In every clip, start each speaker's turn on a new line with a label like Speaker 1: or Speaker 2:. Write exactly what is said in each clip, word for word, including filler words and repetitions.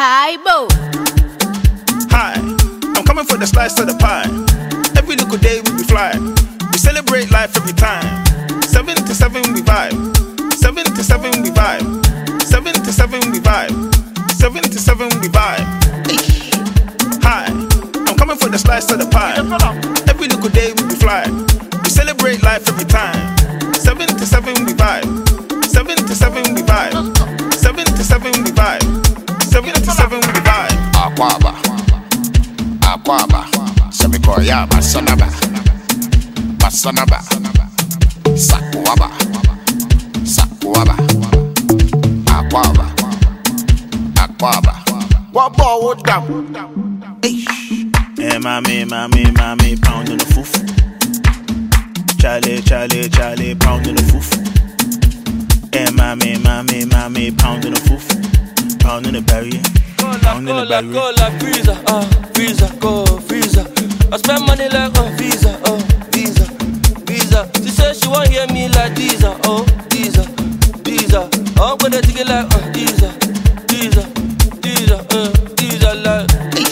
Speaker 1: Hi, Bo.
Speaker 2: Hi, I'm coming for the slice of the pie. Every little day we be flying. We celebrate life every time. Seven to seven we vibe. Seven to seven we vibe. Seven to seven we vibe. Seven to seven we vibe. Hi, I'm coming for the slice of the pie. Every little day we be flying. We celebrate life every time. Seven to seven we vibe. Seven to seven we vibe. Seven to seven we vibe. Seven to seven we vibe.
Speaker 3: Aquaba, Aquaba, Semikoya, Masanaba, Masanaba, Sakuaba, Sakuaba, Aquaba, Aquaba. What ball would down?
Speaker 2: Hey, mommy, mommy, mommy, pound in the foof. Charlie, Charlie, Charlie, pound in the foof. Hey, mommy, mommy, mommy, pound in the foof. Pound in the barrier. Pound in the barrier.
Speaker 4: Cola, Visa, uh, Visa, go, Visa. I spend money like a Visa, oh, Visa, Visa. She said she won't hear me like Visa, oh, Visa, Visa. I'm gonna take it like uh, Visa, Visa, Visa, uh, Visa, like.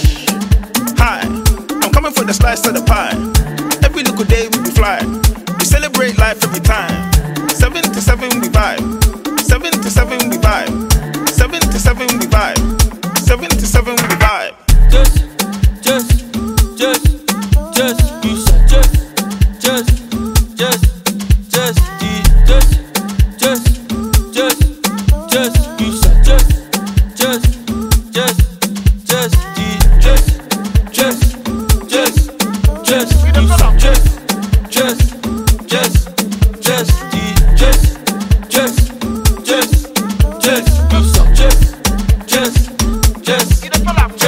Speaker 2: Hi, I'm coming for the slice of the pie. Every little day we be flying. We celebrate life every time. Seven to seven we vibe. Seven to seven we vibe. Seven to seven we vibe. Seven to seven we vibe.
Speaker 4: Just, just, just, just, you said just, just, just, just, just, just, just, just, you said just, just, just, just, just, just, just, just, you said just, just, just, just, just, just, just, just, you said just, just, just, just.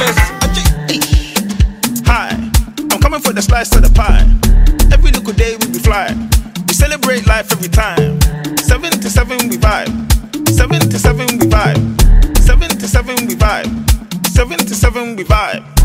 Speaker 2: Hi, I'm coming for the slice of the pie. Every little day we be flying. We celebrate life every time. Seven to seven we vibe. Seven to seven we vibe. Seven to seven we vibe. Seven to seven we vibe.